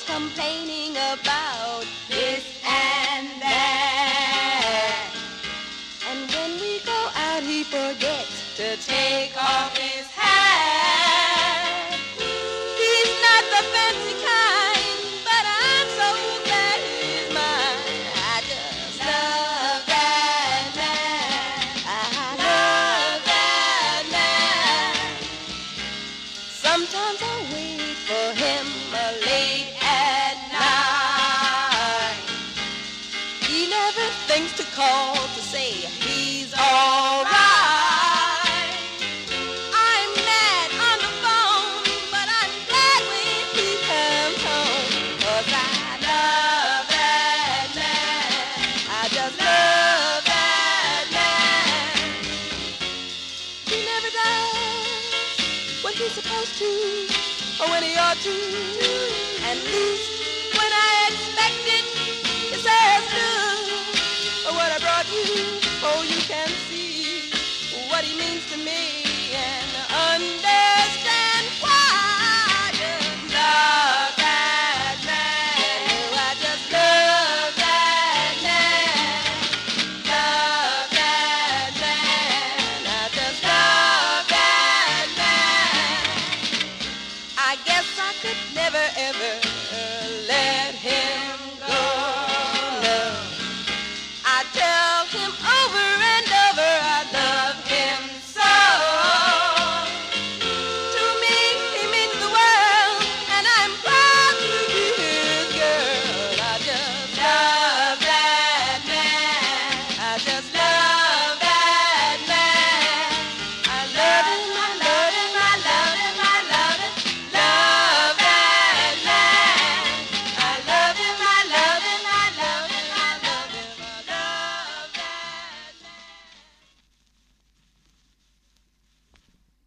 complaining about this and that. And when we go out, he forgets to take off his hat. He's not the fancy kind, but I'm so glad he's mine. I just love that man. I love that man. Sometimes I wait for him late at night. He never thinks to call to say he's all right. I'm mad on the phone, but I'm glad when he comes home. 'Cause I love that man. I just love that man. He never does what he's supposed to, or when he ought to. At least when I expect it, he says, look what I brought you. Oh, you can see what he means to me. And under